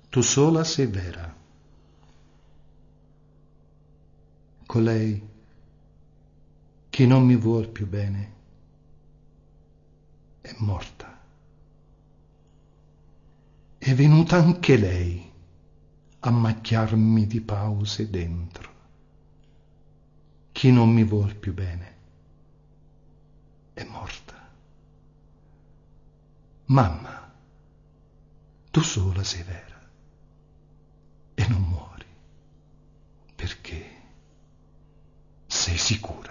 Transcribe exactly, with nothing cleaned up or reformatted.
tu sola sei vera. Colei che non mi vuol più bene è morta. È venuta anche lei a macchiarmi di pause dentro. Chi non mi vuol più bene è morta. Mamma, tu sola sei vera e non muori perché sei sicura.